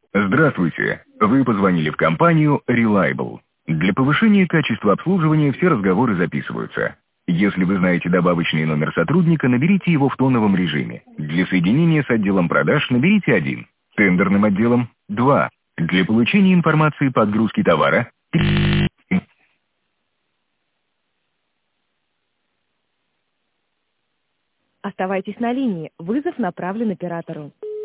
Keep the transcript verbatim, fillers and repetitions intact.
Здравствуйте. Вы позвонили в компанию Reliable. Для повышения качества обслуживания все разговоры записываются. Если вы знаете добавочный номер сотрудника, наберите его в тоновом режиме. Для соединения с отделом продаж наберите один. Тендерным отделом – два. Для получения информации по отгрузке товара – три. Оставайтесь на линии. Вызов направлен оператору.